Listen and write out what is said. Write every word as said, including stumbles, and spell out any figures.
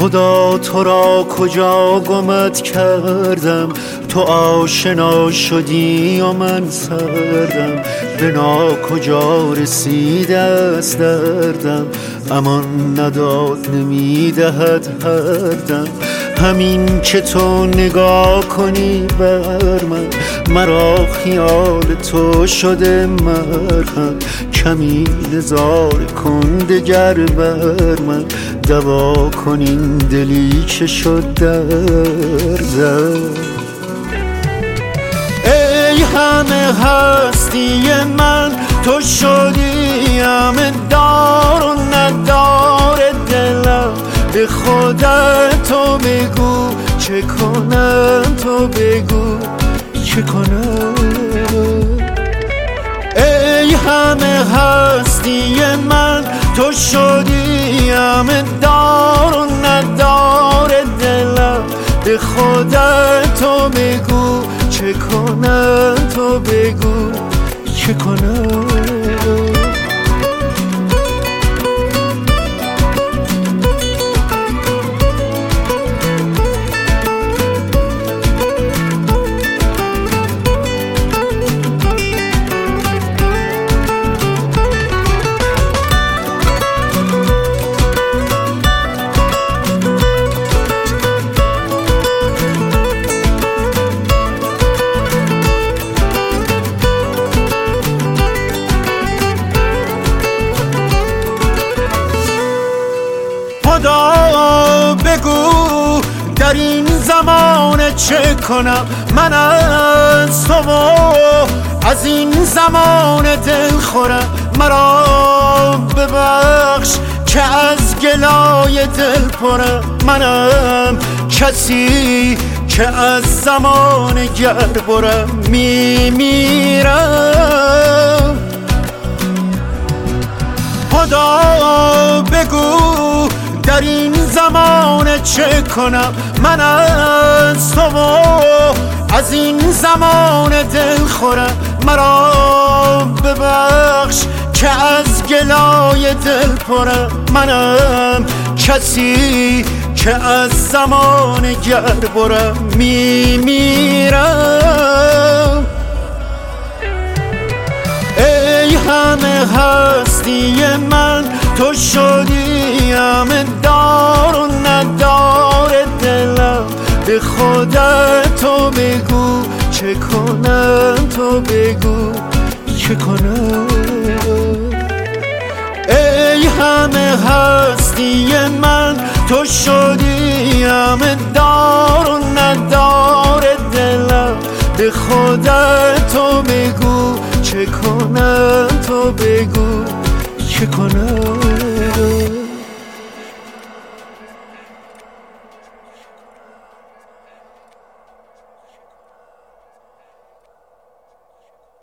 خدا تو را کجا گمت کردم، تو آشنا شدی و من سردم. به نا کجا رسیده است دردم، امان نداد نمیدهد هر دم. همین که تو نگاه کنی بر من، مرا خیال تو شده مرهم. کمی نزار کن دگر بر من، دوا کن این دلی که شد دردم. ای همه هستی من، تو شدی همه دار و ندار دلم. به خودت تو بگو چه کنم، تو بگو چه کنم. ای همه هستی من، تو شدی همه دار و ندار دلم. به خودت تو بگو چه کنم، تو بگو چه کنم. خدا بگو در این زمان چه کنم، من از تو و از این زمان دل خورم. مرا ببخش که از گلای دل پرم، منم کسی که از زمان گر برم میمیرم. خدا بگو در این زمان چه کنم، من از تو و از این زمان دل خورم. مرا ببخش که از گلای دل پرم، منم کسی که از زمان گر برم میمیرم. ای همه هستی من، تو شدی همه دار و ندار دلم. به خودت تو بگو چه کنم، تو بگو چه کنم. ای همه هستی من، تو شدی همه دار و ندار دلم. به خودت تو بگو چه کنم، تو بگو چه کنم.